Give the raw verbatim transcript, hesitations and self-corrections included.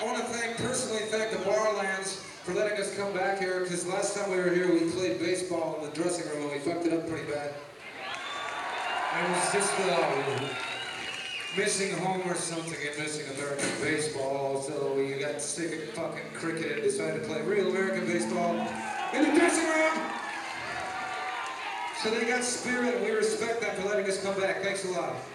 I want to thank, personally thank the Barlands for letting us come back here, because last time we were here we played baseball in the dressing room and we fucked it up pretty bad. It was just uh, missing home or something and missing American baseball, so we got sick of fucking cricket and decided to play real American baseball in the dressing room. So they got spirit and we respect them for letting us come back. Thanks a lot.